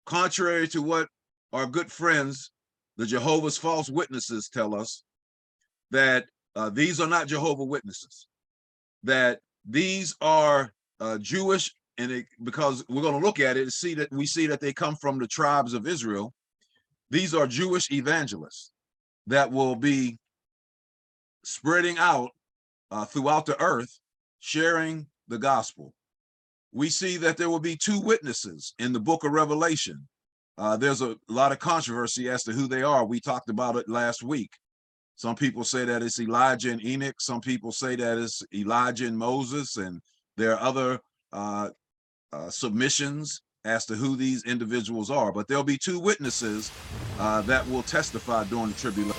contrary to what our good friends, the Jehovah's false witnesses, tell us, that these are not Jehovah Witnesses, that these are Jewish, and because we're going to look at it and see that they come from the tribes of Israel. These are Jewish evangelists that will be spreading out throughout the earth, sharing the gospel. We see that there will be two witnesses in the book of Revelation. There's a lot of controversy as to who they are. We talked about it last week. Some people say that it's Elijah and Enoch. Some people say that it's Elijah and Moses, and there are other submissions as to who these individuals are. But there'll be two witnesses that will testify during the tribulation.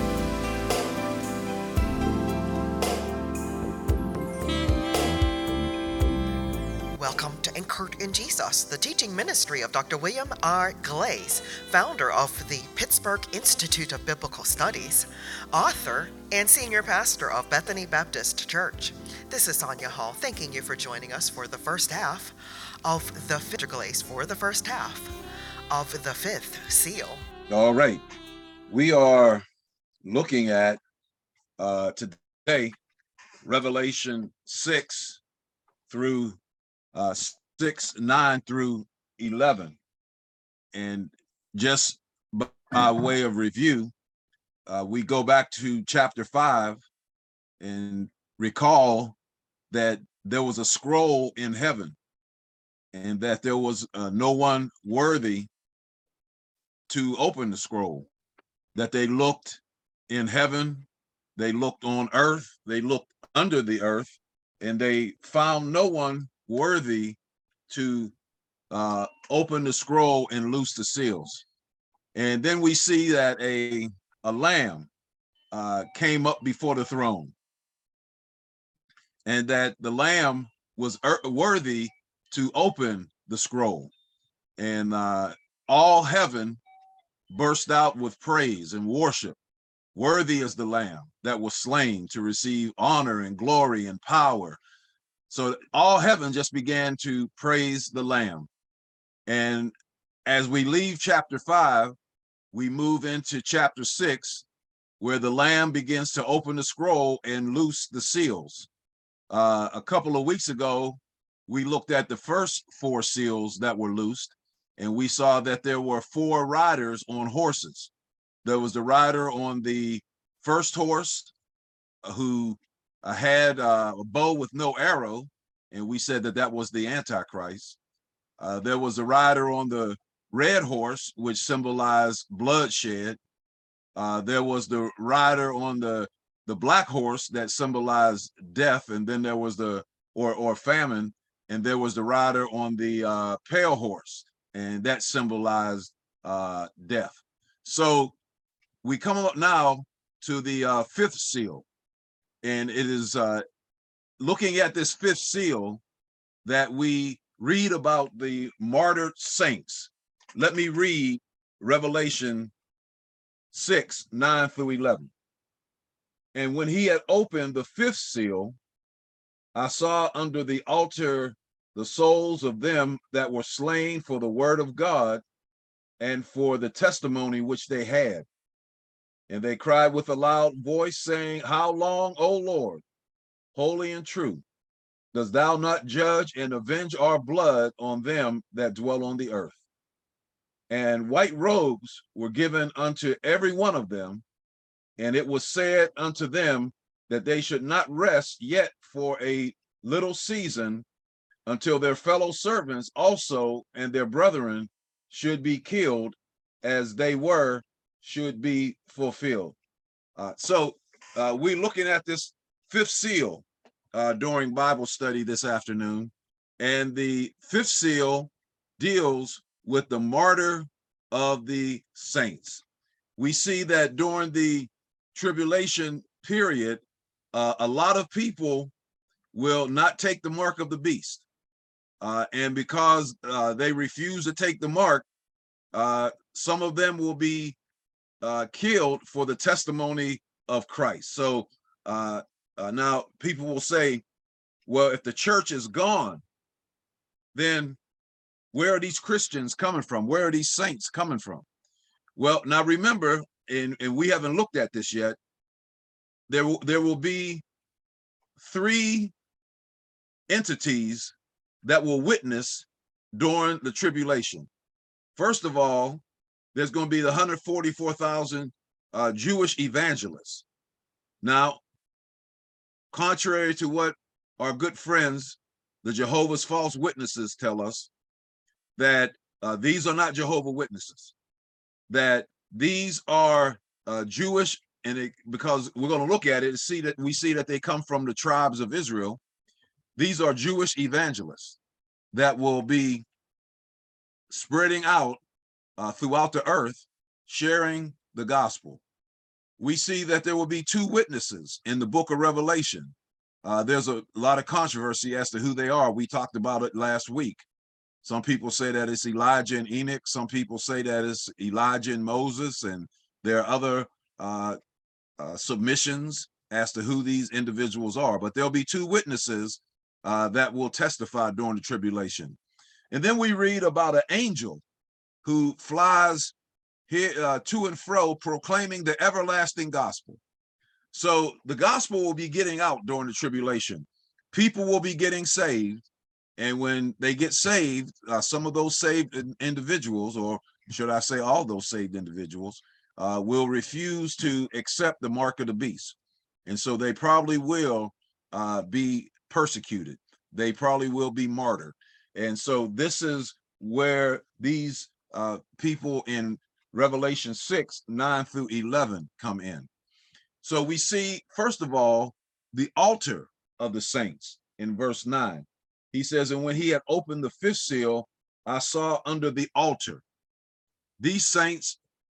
Welcome to Anchored in Jesus, the teaching ministry of Dr. William R. Glaze, founder of the Pittsburgh Institute of Biblical Studies, author, and senior pastor of Bethany Baptist Church. This is Sonia Hall, thanking you for joining us for the first half of the Glaze for the first half of the fifth seal. All right. We are looking at today Revelation 6 through 9 through 11. And just by way of review, we go back to chapter 5 and recall that there was a scroll in heaven, and that there was no one worthy to open the scroll, that they looked in heaven, they looked on earth, they looked under the earth, and they found no one worthy to open the scroll and loose the seals. And then we see that a lamb came up before the throne, and that the lamb was worthy to open the scroll. And all heaven burst out with praise and worship. Worthy is the lamb that was slain to receive honor and glory and power. So all heaven just began to praise the lamb. And as we leave chapter 5, we move into chapter 6, where the lamb begins to open the scroll and loose the seals. A couple of weeks ago, we looked at the first 4 seals that were loosed, and we saw that there were 4 riders on horses. There was the rider on the first horse who had a bow with no arrow, and we said that that was the Antichrist. There was a rider on the red horse, which symbolized bloodshed. There was the rider on the black horse that symbolized death, and then there was or famine, and there was the rider on the pale horse, and that symbolized death. So we come up now to the 5th seal, and it is looking at this 5th seal that we read about the martyred saints. Let me read Revelation 6, 9 through 11. And when he had opened the 5th seal, I saw under the altar the souls of them that were slain for the word of God and for the testimony which they had. And they cried with a loud voice, saying, How long, O Lord, holy and true, dost thou not judge and avenge our blood on them that dwell on the earth? And white robes were given unto every one of them, and it was said unto them that they should not rest yet for a little season, until their fellow servants also and their brethren should be killed, as they were, should be fulfilled. So we're looking at this 5th seal during Bible study this afternoon, and the 5th seal deals with the martyr of the saints. We see that during the tribulation period, a lot of people will not take the mark of the beast. And because they refuse to take the mark, some of them will be killed for the testimony of Christ. So now people will say, well, if the church is gone, then where are these Christians coming from? Where are these saints coming from? Well, now remember, and we haven't looked at this yet, there will be three entities that will witness during the tribulation. First of all, there's going to be the 144,000 Jewish evangelists. Now, contrary to what our good friends, the Jehovah's False Witnesses, tell us, that these are not Jehovah Witnesses, that these are Jewish, and because we're going to look at it and see that they come from the tribes of Israel. These are Jewish evangelists that will be spreading out throughout the earth, sharing the gospel. We see that there will be two witnesses in the book of Revelation. There's a lot of controversy as to who they are. We talked about it last week. Some people say that it's Elijah and Enoch. Some people say that it's Elijah and Moses, and there are other submissions as to who these individuals are. But there'll be two witnesses that will testify during the tribulation. And then we read about an angel who flies here to and fro, proclaiming the everlasting gospel. So the gospel will be getting out during the tribulation. People will be getting saved. And when they get saved, some of those saved individuals, or should I say all those saved individuals, will refuse to accept the mark of the beast. And so they probably will be persecuted. They probably will be martyred. And so this is where these people in Revelation 6, 9 through 11 come in. So we see, first of all, the altar of the saints in verse 9. He says, and when he had opened the fifth seal, I saw under the altar. These saints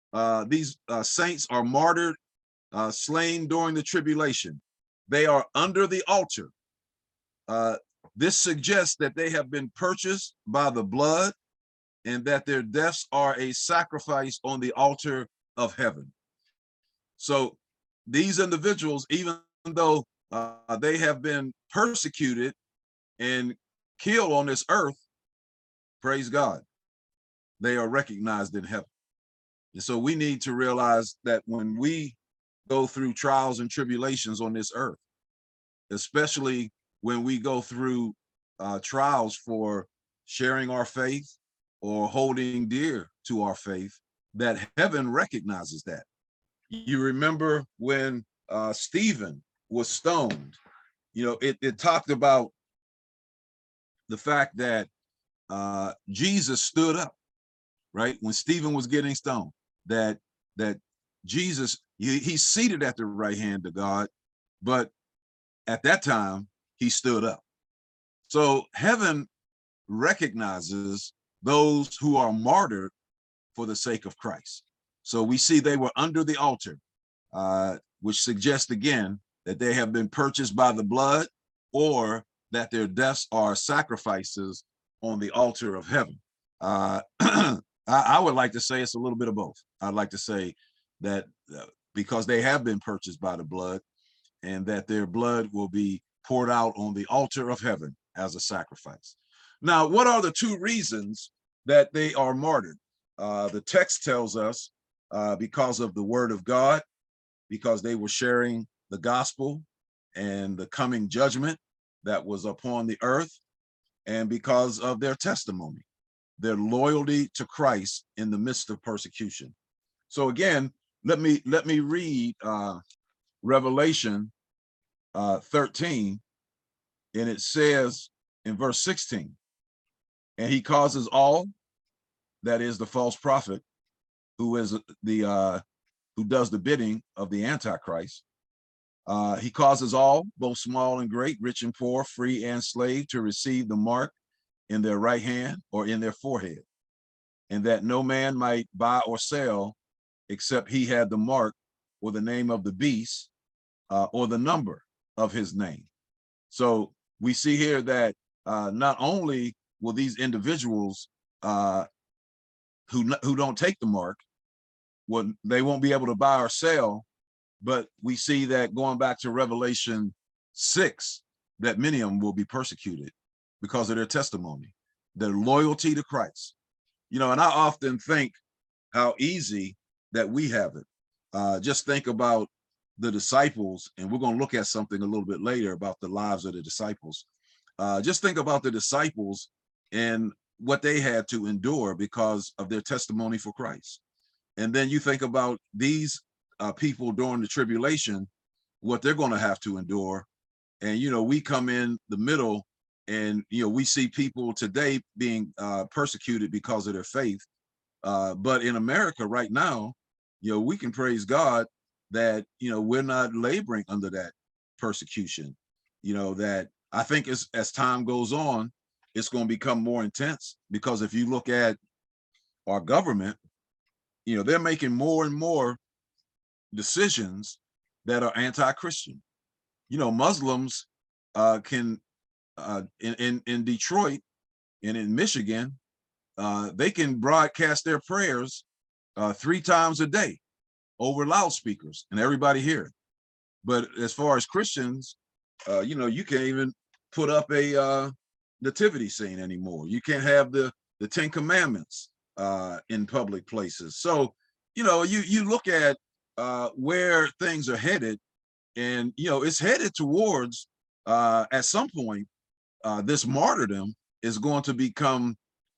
are martyred, slain during the tribulation. They are under the altar. This suggests that they have been purchased by the blood and that their deaths are a sacrifice on the altar of heaven. So these individuals, even though they have been persecuted and killed on this earth, praise God, they are recognized in heaven. And so we need to realize that when we go through trials and tribulations on this earth, especially when we go through trials for sharing our faith or holding dear to our faith, that heaven recognizes that. You remember when Stephen was stoned, it talked about the fact that Jesus stood up, right? When Stephen was getting stoned, that Jesus, he's seated at the right hand of God, but at that time, he stood up. So heaven recognizes those who are martyred for the sake of Christ. So we see they were under the altar, which suggests again that they have been purchased by the blood, or that their deaths are sacrifices on the altar of heaven. I would like to say it's a little bit of both. I'd like to say that because they have been purchased by the blood, and that their blood will be poured out on the altar of heaven as a sacrifice. Now, what are the two reasons that they are martyred? The text tells us because of the word of God, because they were sharing the gospel and the coming judgment that was upon the earth, and because of their testimony, their loyalty to Christ in the midst of persecution. So again, let me read Revelation 13, and it says in verse 16, and he causes all, that is the false prophet, who is who does the bidding of the Antichrist. He causes all, both small and great, rich and poor, free and slave, to receive the mark in their right hand or in their forehead, and that no man might buy or sell except he had the mark or the name of the beast or the number of his name. So we see here that not only will these individuals who don't take the mark, they won't be able to buy or sell, but we see that going back to Revelation 6, that many of them will be persecuted because of their testimony. their loyalty to Christ. You know, and I often think how easy that we have it. Just think about the disciples, and we're going to look at something a little bit later about the lives of the disciples. Just think about the disciples and what they had to endure because of their testimony for Christ. And then you think about these people during the tribulation, what they're going to have to endure. And, you know, we come in the middle and, you know, we see people today being persecuted because of their faith. But in America right now, you know, we can praise God that, you know, we're not laboring under that persecution. You know, that I think as time goes on, it's going to become more intense, because if you look at our government, you know, they're making more and more decisions that are anti-Christian. You know, Muslims can in Detroit and in Michigan, they can broadcast their prayers 3 times a day over loudspeakers and everybody hear it. But as far as Christians, you know, you can't even put up a nativity scene anymore. You can't have the 10 commandments in public places. So, you know, you look at where things are headed, and, you know, it's headed towards at some point, this martyrdom is going to become,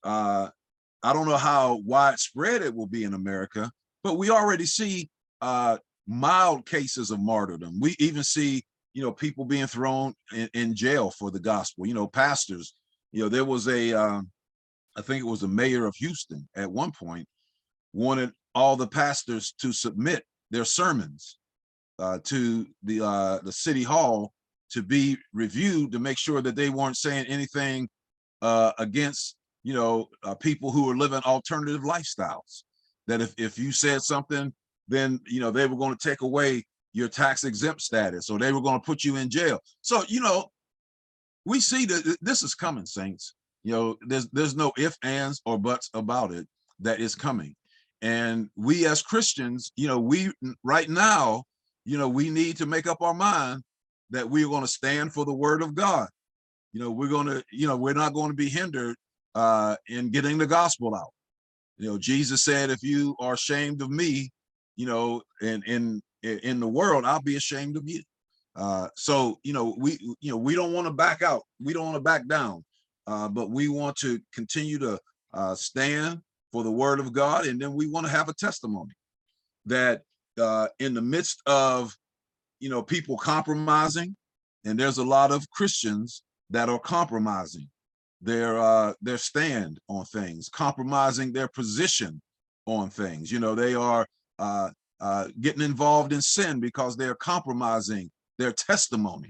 I don't know how widespread it will be in America, but we already see mild cases of martyrdom. We even see, you know, people being thrown in jail for the gospel. You know, pastors. You know, there was I think it was the mayor of Houston at one point wanted all the pastors to submit their sermons to the city hall to be reviewed, to make sure that they weren't saying anything against, you know, people who are living alternative lifestyles. That if you said something, then, you know, they were going to take away your tax exempt status, or they were going to put you in jail. So, you know, we see that this is coming, saints. You know, there's no ifs, ands, or buts about it, that is coming. And we as Christians, you know, we right now, you know, we need to make up our mind that we're going to stand for the word of God. You know, we're going to, you know, we're not going to be hindered in getting the gospel out. You know, Jesus said, if you are ashamed of me, you know, in the world, I'll be ashamed of you. So, you know, we don't want to back out. We don't want to back down, but we want to continue to stand for the word of God. And then we want to have a testimony that in the midst of, you know, people compromising, and there's a lot of Christians that are compromising their stand on things, compromising their position on things. You know, they are getting involved in sin because they're compromising their testimony.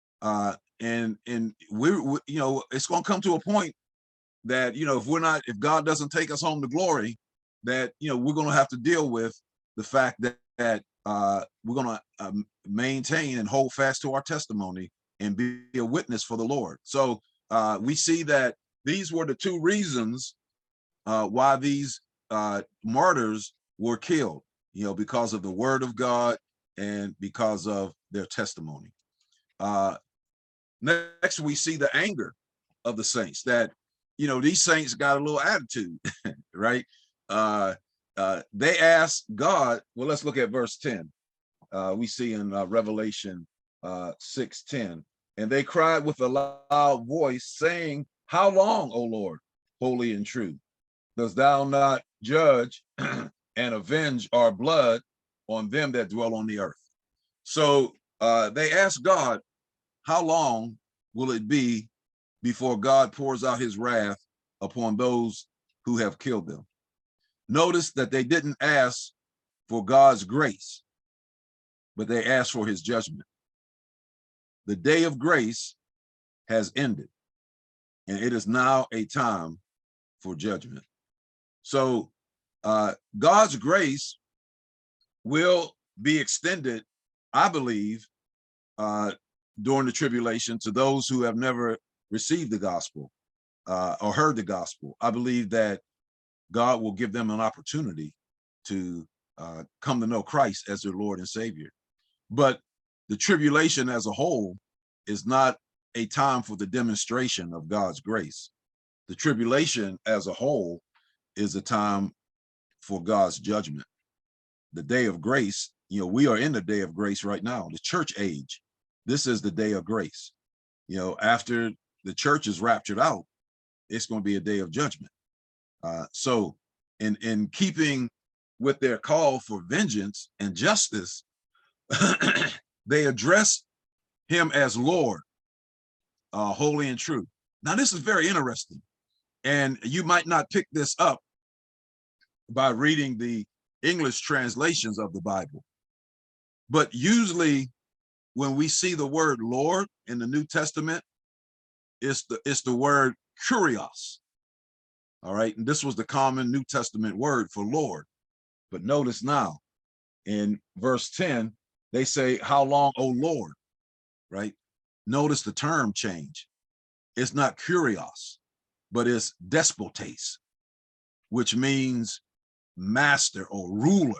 And we're, you know, it's going to come to a point that, you know, if God doesn't take us home to glory, that, you know, we're going to have to deal with the fact that we're going to maintain and hold fast to our testimony and be a witness for the Lord. So we see that these were the 2 reasons why these martyrs were killed, you know, because of the word of God and because of their testimony. Next, we see the anger of the saints, that, you know, these saints got a little attitude, right? They asked God, well, let's look at verse 10. We see in Revelation 6:10, and they cried with a loud voice, saying, how long, O Lord, holy and true, dost thou not judge and avenge our blood on them that dwell on the earth? So they asked God, how long will it be before God pours out his wrath upon those who have killed them? Notice that they didn't ask for God's grace, but they asked for his judgment. The day of grace has ended, and it is now a time for judgment. So God's grace will be extended, I believe, during the tribulation to those who have never received the gospel or heard the gospel. I believe that God will give them an opportunity to come to know Christ as their Lord and Savior. But the tribulation as a whole is not a time for the demonstration of God's grace. the tribulation as a whole is a time for God's judgment. The day of grace, we are in the day of grace right now, the church age. This is the day of grace. After the church is raptured out, it's going to be a day of judgment. So in keeping with their call for vengeance and justice, they address him as Lord, holy and true. Now, this is very interesting. And you might not pick this up by reading the English translations of the Bible. But usually when we see the word Lord in the New Testament, it's the word kurios. All right. And this was the common New Testament word for Lord. But notice now in verse 10, they say, how long, O Lord? Right. Notice the term change. It's not kurios, but it's despotes, which means master or ruler.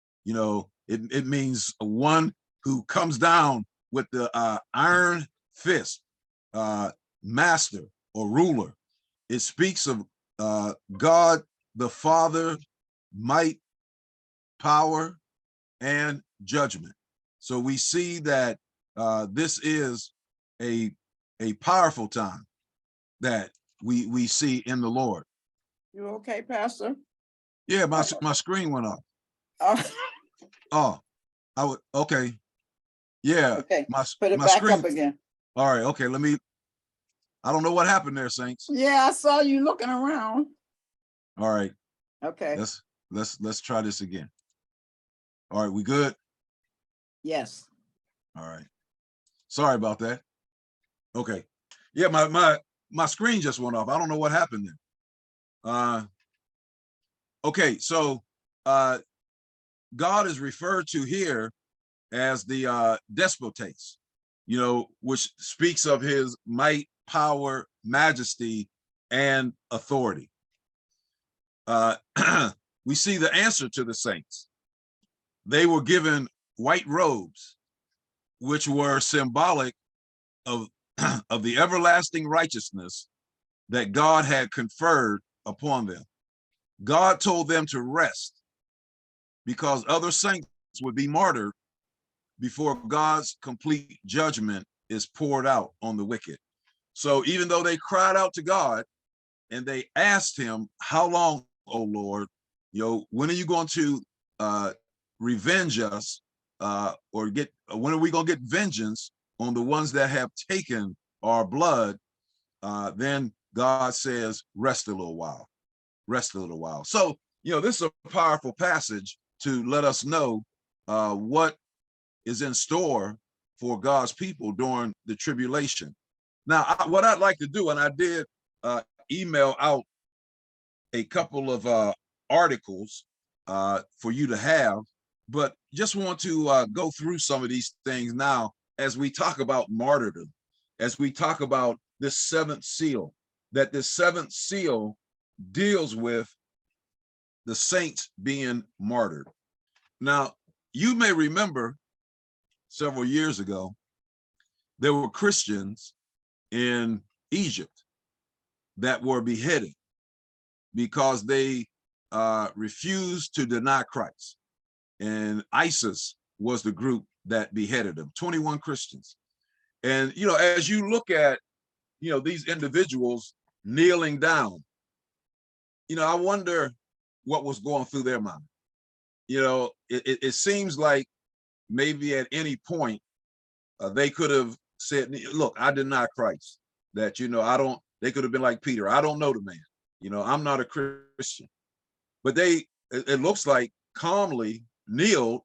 It means one who comes down with the iron fist, master or ruler. It speaks of God the Father, might, power, and judgment. So we see that this is a powerful time that we see in the Lord. You okay, Pastor? Yeah, my screen went off. Oh, I would, okay. Yeah, okay. my Put it my back screen. up again. All right, okay. I don't know what happened there, Saints. Yeah, I saw you looking around. All right, Okay. let's try this again. All right, we good? Yes. All right. Sorry about that. Okay. Yeah, my screen just went off. I don't know what happened there. Okay, so God is referred to here as the despotes, which speaks of his might, power, majesty, and authority. We see the answer to the saints. They were given white robes, which were symbolic of, of the everlasting righteousness that God had conferred upon them. God told them to rest because other saints would be martyred before God's complete judgment is poured out on the wicked. So even though they cried out to God and they asked him, how long, O Lord, when are you going to revenge us or when are we going to get vengeance on the ones that have taken our blood? Then God says, rest a little while, rest a little while. So, this is a powerful passage to let us know what is in store for God's people during the tribulation. Now, what I'd like to do, and I did email out a couple of articles for you to have, but just want to go through some of these things now as we talk about martyrdom, as we talk about this seventh seal, that this seventh seal deals with the saints being martyred. Now, you may remember several years ago, there were Christians in Egypt that were beheaded because they refused to deny Christ. And ISIS was the group that beheaded them, 21 Christians. And, as you look at, these individuals kneeling down, I wonder what was going through their mind. It seems like maybe at any point they could have said, look, I deny Christ, that, they could have been like Peter. I don't know the man, I'm not a Christian, but it looks like calmly kneeled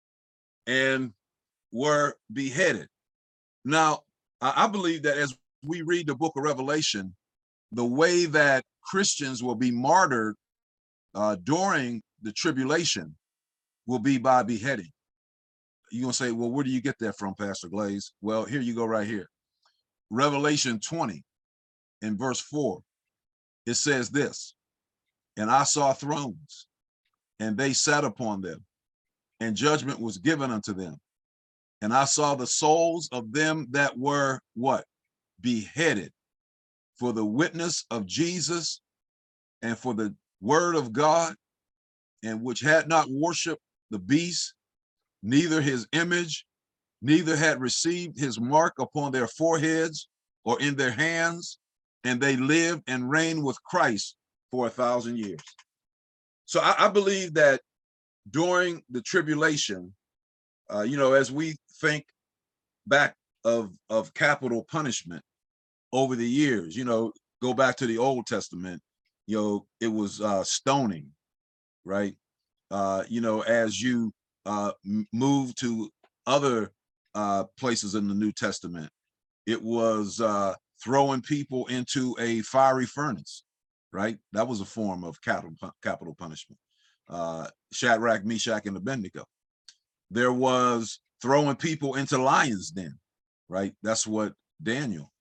and were beheaded. Now, I believe that as we read the book of Revelation, the way that Christians will be martyred during the tribulation will be by beheading. You're going to say, well, where do you get that from, Pastor Glaze? Well, here you go right here. Revelation 20 in verse 4, it says this, and I saw thrones, and they sat upon them, and judgment was given unto them. And I saw the souls of them that were what? Beheaded for the witness of Jesus and for the word of God, and which had not worshiped the beast, neither his image, neither had received his mark upon their foreheads or in their hands, and they lived and reigned with Christ for 1,000 years. So I believe that during the tribulation, as we think back of capital punishment over the years, go back to the Old Testament, it was stoning, right? As you move to other places in the New Testament, it was throwing people into a fiery furnace, right? That was a form of capital punishment. Shadrach, Meshach, and Abednego. There was throwing people into lions' den, right? That's what Daniel,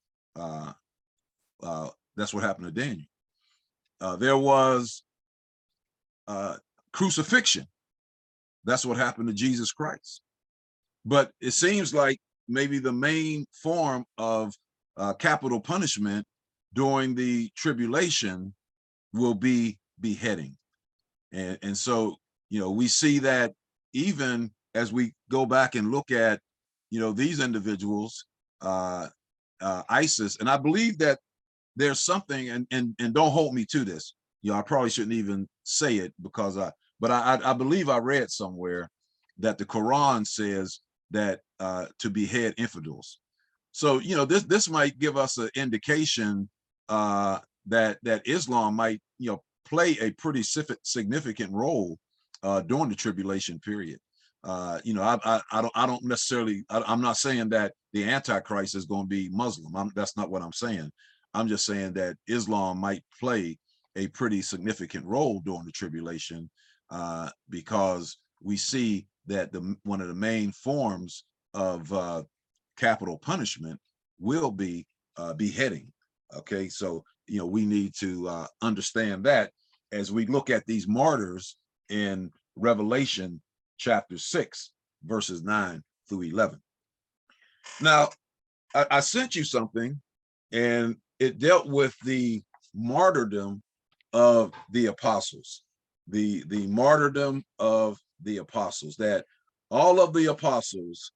that's what happened to Daniel. There was crucifixion. That's what happened to Jesus Christ. But it seems like maybe the main form of capital punishment during the tribulation will be beheading. And so, we see that even as we go back and look at, these individuals, ISIS, and I believe that there's something, and don't hold me to this, I probably shouldn't even say it because I believe I read somewhere that the Quran says that to behead infidels. So, this might give us an indication that Islam might, play a pretty significant role during the tribulation period. I don't necessarily, I'm not saying that the Antichrist is going to be Muslim. That's not what I'm saying. I'm just saying that Islam might play a pretty significant role during the tribulation because we see that one of the main forms of capital punishment will be beheading. Okay, so we need to understand that as we look at these martyrs in Revelation chapter 6, verses 9 through 11. Now, I sent you something, and it dealt with the martyrdom of the apostles, the martyrdom of the apostles, that all of the apostles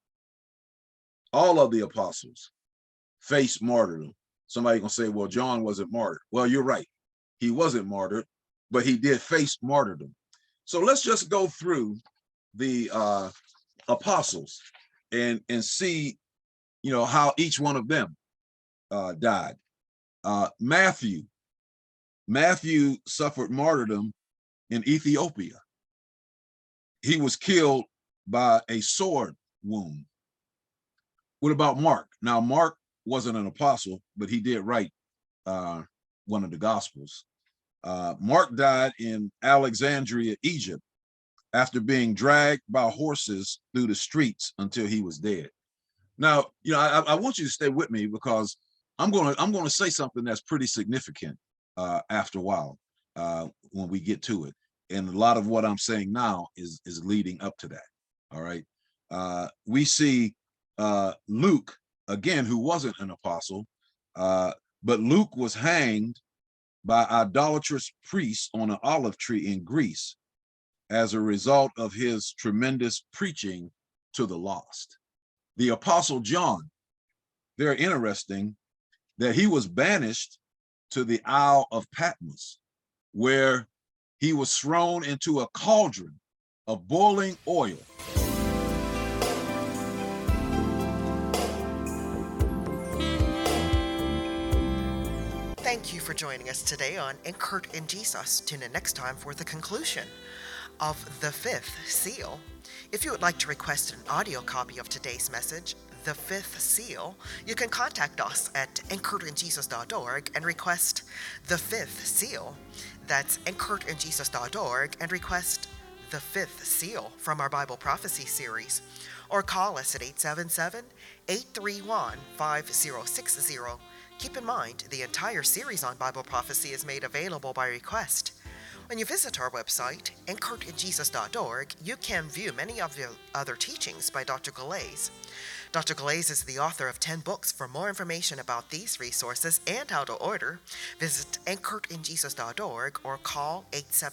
faced martyrdom. Somebody gonna say, well, John wasn't martyred. Well, you're right. He wasn't martyred, but he did face martyrdom. So let's just go through the apostles and see, how each one of them died. Matthew suffered martyrdom in Ethiopia. He was killed by a sword wound. What about Mark? Now, Mark wasn't an apostle, but he did write one of the Gospels. Mark died in Alexandria, Egypt, after being dragged by horses through the streets until he was dead. Now, I want you to stay with me because I'm going to say something that's pretty significant after a while when we get to it. And a lot of what I'm saying now is leading up to that. All right. We see Luke, again, who wasn't an apostle, but Luke was hanged by idolatrous priests on an olive tree in Greece as a result of his tremendous preaching to the lost. The apostle John, very interesting that he was banished to the Isle of Patmos, where he was thrown into a cauldron of boiling oil. Thank you for joining us today on Anchored in Jesus. Tune in next time for the conclusion of the fifth seal. If you would like to request an audio copy of today's message, The Fifth Seal, you can contact us at anchoredinjesus.org and request The Fifth Seal. That's anchoredinjesus.org and request The Fifth Seal from our Bible Prophecy series. Or call us at 877-831-5060. Keep in mind, the entire series on Bible prophecy is made available by request. When you visit our website, anchoredinjesus.org, you can view many of the other teachings by Dr. Galais. Dr. Glaze is the author of 10 books. For more information about these resources and how to order, visit anchoredinjesus.org or call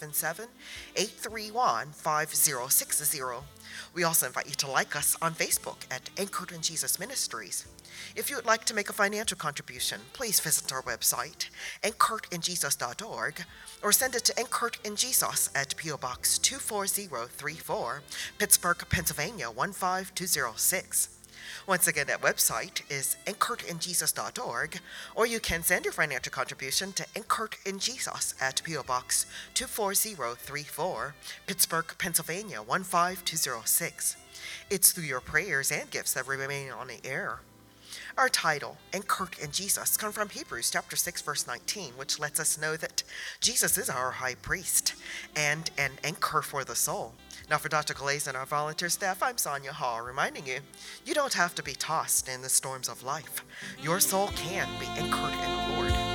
877-831-5060. We also invite you to like us on Facebook at Anchored in Jesus Ministries. If you would like to make a financial contribution, please visit our website, anchoredinjesus.org, or send it to Anchored in Jesus at P.O. Box 24034, Pittsburgh, Pennsylvania 15206. Once again, that website is anchoredinjesus.org, or you can send your financial contribution to Anchored in Jesus at P.O. Box 24034, Pittsburgh, Pennsylvania 15206. It's through your prayers and gifts that we remain on the air. Our title, Anchored in Jesus, comes from Hebrews chapter 6, verse 19, which lets us know that Jesus is our high priest and an anchor for the soul. Now for Dr. Glaze and our volunteer staff, I'm Sonia Hall, reminding you, you don't have to be tossed in the storms of life. Your soul can be anchored in the Lord.